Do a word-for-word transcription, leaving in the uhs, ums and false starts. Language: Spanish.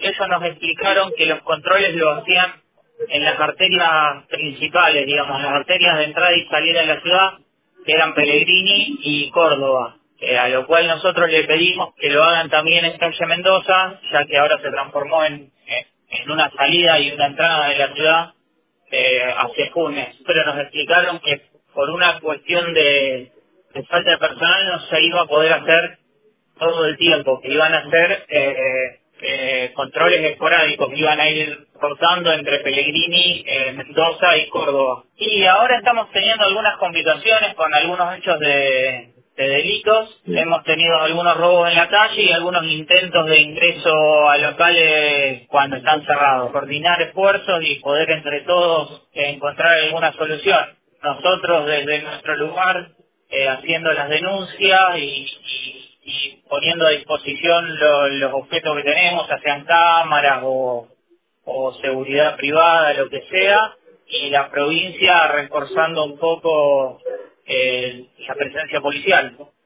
ellos nos explicaron que los controles lo hacían en las arterias principales, digamos, las arterias de entrada y salida de la ciudad, que eran Pellegrini y Córdoba, eh, a lo cual nosotros le pedimos que lo hagan también en calle Mendoza, ya que ahora se transformó en, en en una salida y una entrada de la ciudad eh, hacia Funes. Pero nos explicaron que por una cuestión de, de falta de personal no se iba a poder hacer todo el tiempo, que iban a hacer eh, eh, controles esporádicos, que iban a ir rotando entre Pellegrini, eh, Mendoza y Córdoba. Y ahora estamos teniendo algunas complicaciones con algunos hechos de, de delitos. Hemos tenido algunos robos en la calle y algunos intentos de ingreso a locales cuando están cerrados. Coordinar esfuerzos y poder entre todos eh, encontrar alguna solución. Nosotros desde nuestro lugar eh, haciendo las denuncias y, y y poniendo a disposición lo- los objetos que tenemos, ya sean cámaras o, o seguridad privada, lo que sea, y la provincia reforzando un poco eh, la presencia policial.